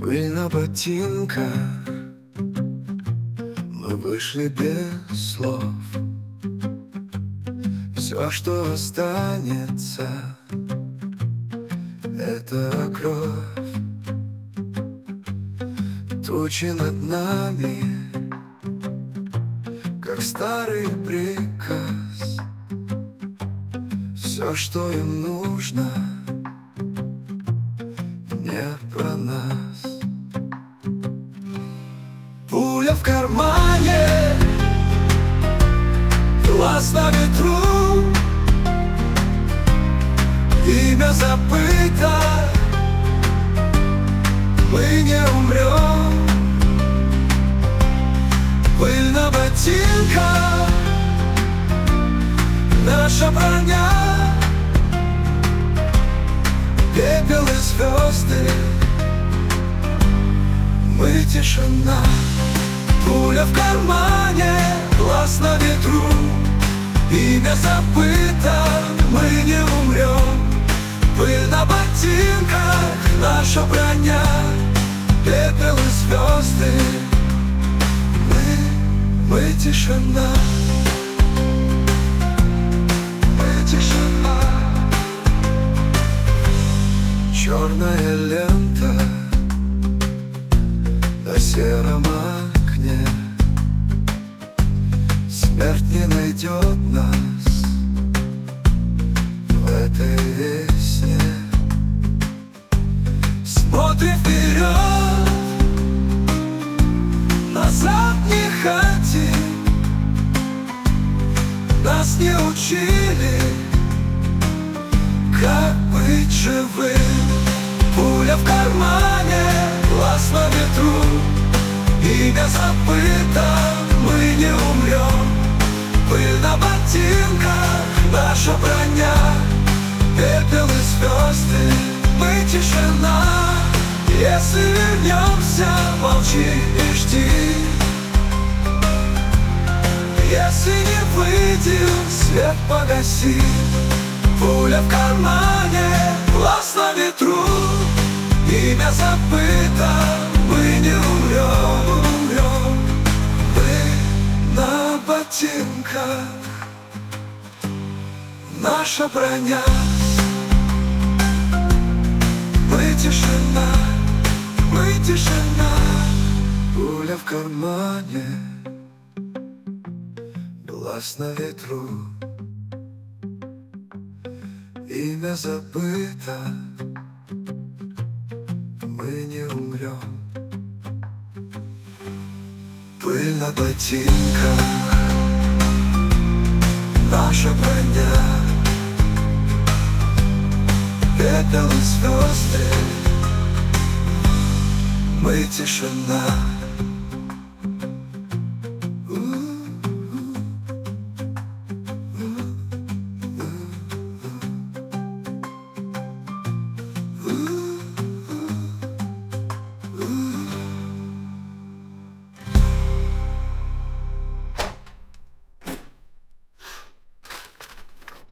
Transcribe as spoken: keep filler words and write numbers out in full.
Пыль на ботинках, мы вышли без слов. Все, что останется, это кровь. Тучи над нами, как старый приказ. Все, что им нужно, не про нас. Пуля в кармане, глаз на ветру, имя забыто, мы не умрем. Пыль на ботинках, наша броня, пепел и звезды, мы тишина. Пуля в кармане, глаз на ветру, имя забыто, мы не умрем. Пыль на ботинках, наша броня, пепел и звезды, мы, мы тишина. Мы тишина. Черная лента на сером окне. Смерть не найдет нас в этой весне. Смотрим вперед, назад не хотим. Нас не учили, как быть живым. Пуля в кармане, глаз на ветру, имя забыто, мы не умрем. Пыль на ботинках, наша броня, пепел и звезды, мы тишина. Если вернемся, молчи и жди. Если не выйдем, свет погаси. Пуля в кармане, глаз на ветру, имя забыто, мы не умрем, умрем. Мы на ботинках, наша броня, мы тишина, мы тишина. Пуля в кармане, глаз на ветру, имя забыто, мы не умрем. Пыль на ботинках, наша броня, пепел и звезды, мы тишина.